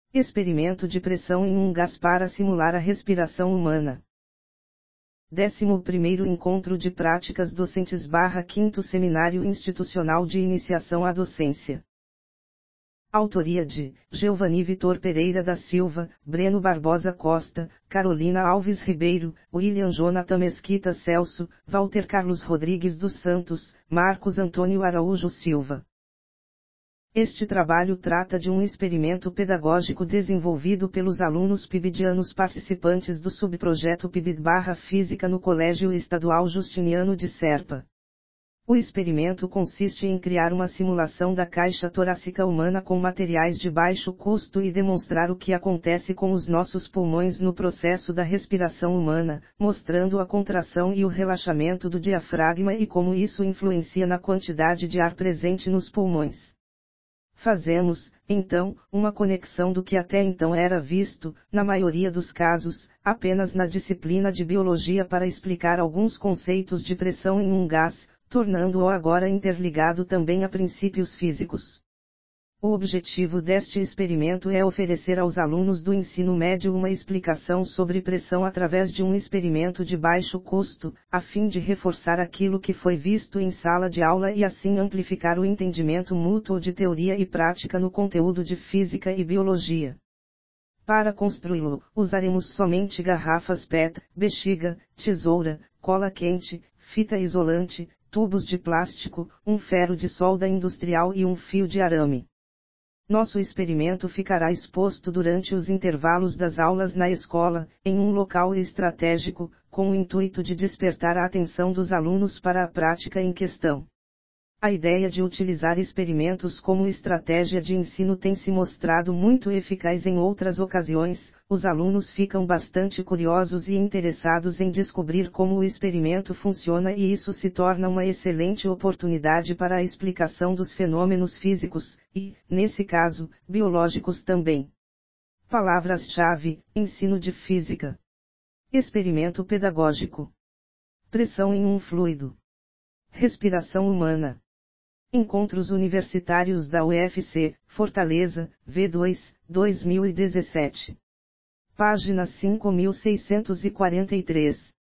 Experimento de pressão em um gás para simular a respiração humana. 11º Encontro de Práticas Docentes / 5º Seminário Institucional de Iniciação à Docência. Autoria de Geovani Vitor Pereira da Silva, Breno Barbosa Costa, Carolina Alves Ribeiro, William Jonathan Mesquita Celso, Walter Carlos Rodrigues dos Santos, Marcos Antônio Araújo Silva. Este trabalho trata de um experimento pedagógico desenvolvido pelos alunos PIBidianos participantes do subprojeto PIBID/Física no Colégio Estadual Justiniano de Serpa. O experimento consiste em criar uma simulação da caixa torácica humana com materiais de baixo custo e demonstrar o que acontece com os nossos pulmões no processo da respiração humana, mostrando a contração e o relaxamento do diafragma e como isso influencia na quantidade de ar presente nos pulmões. Fazemos, então, uma conexão do que até então era visto, na maioria dos casos, apenas na disciplina de biologia para explicar alguns conceitos de pressão em um gás, tornando-o agora interligado também a princípios físicos. O objetivo deste experimento é oferecer aos alunos do ensino médio uma explicação sobre pressão através de um experimento de baixo custo, a fim de reforçar aquilo que foi visto em sala de aula e assim amplificar o entendimento mútuo de teoria e prática no conteúdo de física e biologia. Para construí-lo, usaremos somente garrafas PET, bexiga, tesoura, cola quente, fita isolante, tubos de plástico, um ferro de solda industrial e um fio de arame. Nosso experimento ficará exposto durante os intervalos das aulas na escola, em um local estratégico, com o intuito de despertar a atenção dos alunos para a prática em questão. A ideia de utilizar experimentos como estratégia de ensino tem se mostrado muito eficaz em outras ocasiões. Os alunos ficam bastante curiosos e interessados em descobrir como o experimento funciona e isso se torna uma excelente oportunidade para a explicação dos fenômenos físicos, e, nesse caso, biológicos também. Palavras-chave: ensino de física. Experimento pedagógico. Pressão em um fluido. Respiração humana. Encontros Universitários da UFC, Fortaleza, V2, 2017. Página 5643.